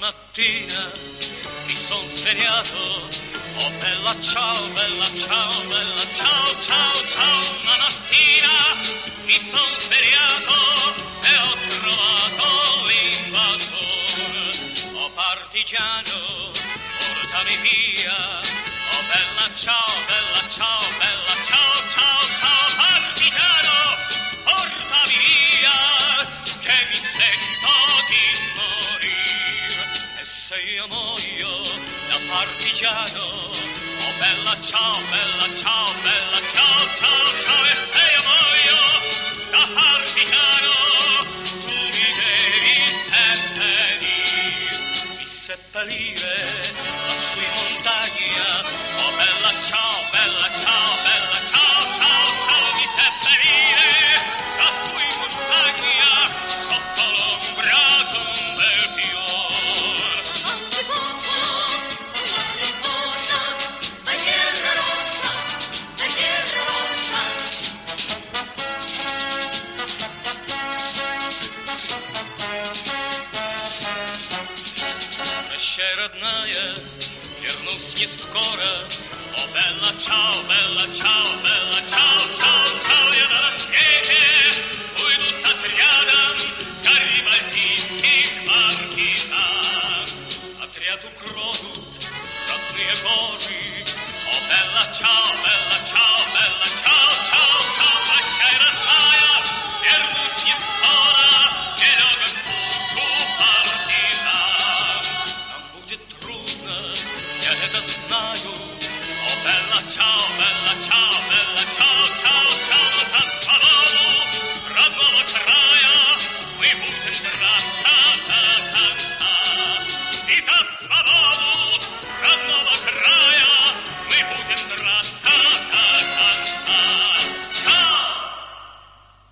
mattina mi son svegliato, oh bella ciao, bella ciao, bella ciao, ciao, ciao. Una mattina mi son svegliato e ho trovato l'invasore. Oh partigiano, portami via, oh bella ciao, bella ciao, bella ciao, ciao, ciao. Partigiano, portami via, che mi sento di morire. E se io muoio da partigiano, oh bella ciao, bella ciao, bella ciao, ciao, ciao. E se io muoio da partigiano, tu mi devi seppellire lassù in montagna, oh bella ciao, bella ciao, bella ciao, ciao, ciao. Mi seppellire lassù in montagna, sotto l'ombra d'un bel fior. Прощай, родная, вернусь не скоро. О, белла, чао, чао, чао, чао, я